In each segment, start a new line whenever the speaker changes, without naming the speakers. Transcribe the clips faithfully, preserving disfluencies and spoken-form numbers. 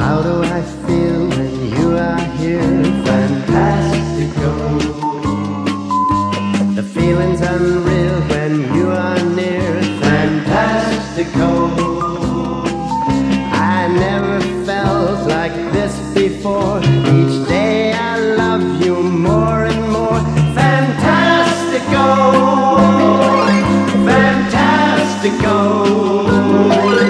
How do I feel when you are here? Fantastico. The feeling's unreal when you are near. Fantastico. I never felt like this before. Each day I love you more and more. Fantastico. Fantastico.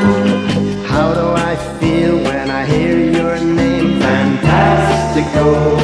How do I feel when I hear your name? Fantastico.